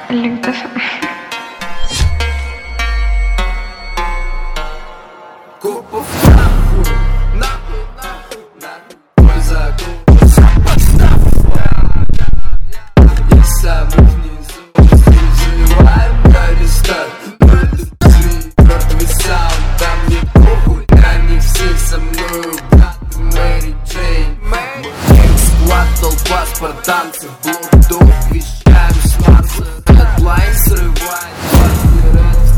Легдов. Купов нахуй, нахуй, нахуй, нахуй. Мой закон за подставку. И самых низов взрываем на листах. Мертвый саунд, да мне похуй. Они все со мною, брат, Мэри Джейн. Экс-склад, толпа спартанцев. Блок дом, вещами с Марса. Дедлайн срывает, партнеры.